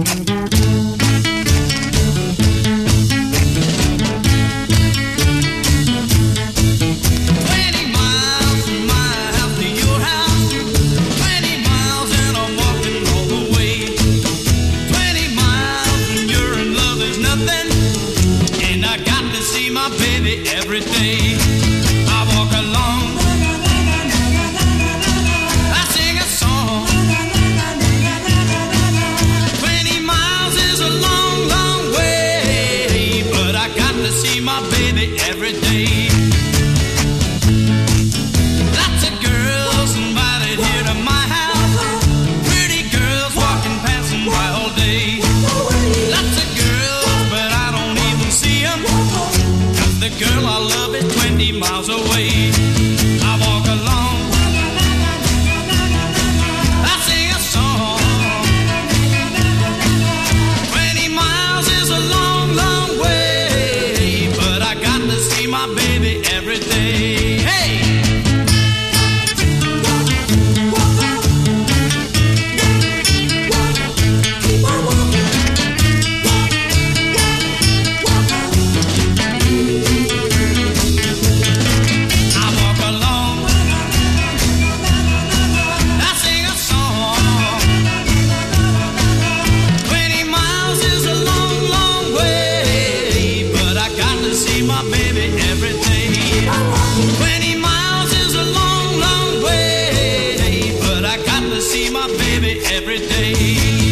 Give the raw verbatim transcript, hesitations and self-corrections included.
Every day I walk along, I sing a song. Twenty miles is a long, long way, but I got to see my baby every day. Lots of girls invited here to my house, pretty girls walking, passing by all day. Lots of girls, but I don't even see them, 'cause the girl I love is twenty miles away. I walk along, I sing a song. Twenty miles is a long, long way, but I got to see my baby every day. Hey! My baby every day. Twenty miles is a long, long way, but I got to see my baby every day.